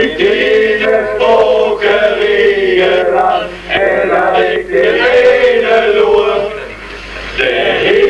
bringt jede Bogerie ran, er legt die Rede nur, der